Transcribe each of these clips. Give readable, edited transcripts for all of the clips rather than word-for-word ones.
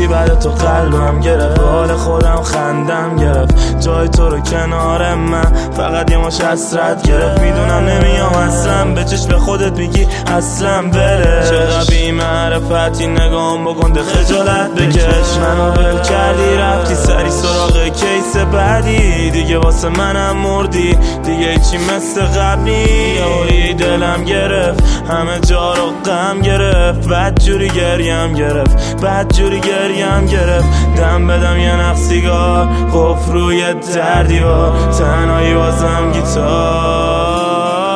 رفتی بعد تو قلبم گرفت، حال خودم خندم گرفت، جای تو رو کنار من فقط یه مش حسرت گرفت. میدونم نمیام اصلا به چشم خودت میگی اصلا بره، چقدر بی معرفتی نگام بکن ده خجالت بکش. منو ول کردی رفتی سری سراغ کیس بعدی، دیگه واسه منم مردی دیگه چی مثل قبلی. یهویی دلم گرفت همه جا رو غم گرفت، بدجوری گریم گرفت بدجوری گریم گرفت. دم بدم یه نخ سیگار قفل روی در دیوار، تنهایی بازم گیتار.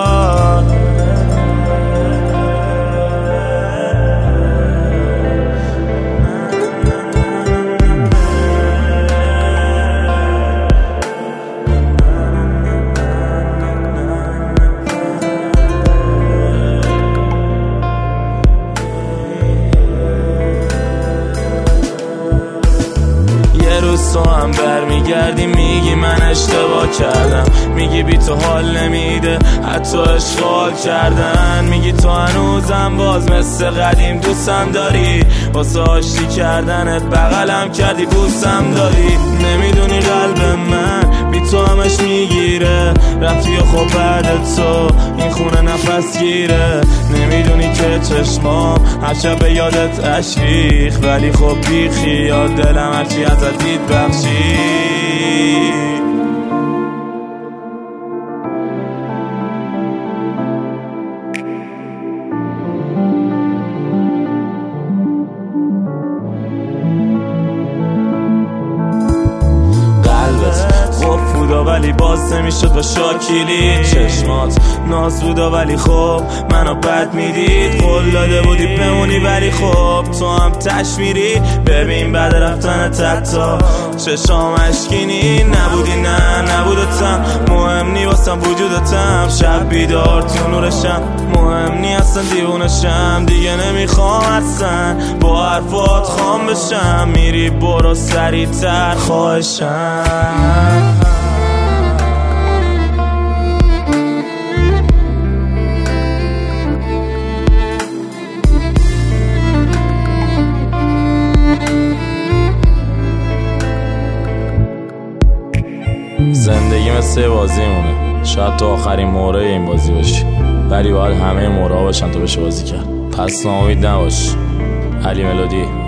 تو هم برمیگردی میگی من اشتباه کردم، میگی بی تو حال نمیده حتی اشغال کردن، میگی تو هنوزم باز مثل قدیم دوستم داری، واسه آشتی کردنت بغلم کردی بوسم داری. نمیدونی قلب من بی تو همش میگیره، رفتی و خب بعد تو این خونه نفس گیره. نمیدونی که چشمام هر شب به یادت عشق ریخت، ولی خب بی خیال دلم هرچی ازت دید بخشی. ولی باز نمیشد با شاکیلی، چشمات ناز بودا ولی خب منو بد میدید، قول داده بودی بمونی ولی خب تو هم تش میری. ببین بعد رفتن تتا چشام اشکینی نبودی، نه نبودتم مهم نی واسم وجودتم، شب بیدار تو نورشم مهم نی اصلا دیوونشم، دیگه نمیخوام اصلا با حرفات خام بشم، میری برو سریعتر خواهشم. زندگی مثل بازی مونه، شاید تو آخرین مهره این بازی باشی، ولی باید همه مهره ها باشن تا بشه بازی کرد. پس ناامید نباش. علی ملودی.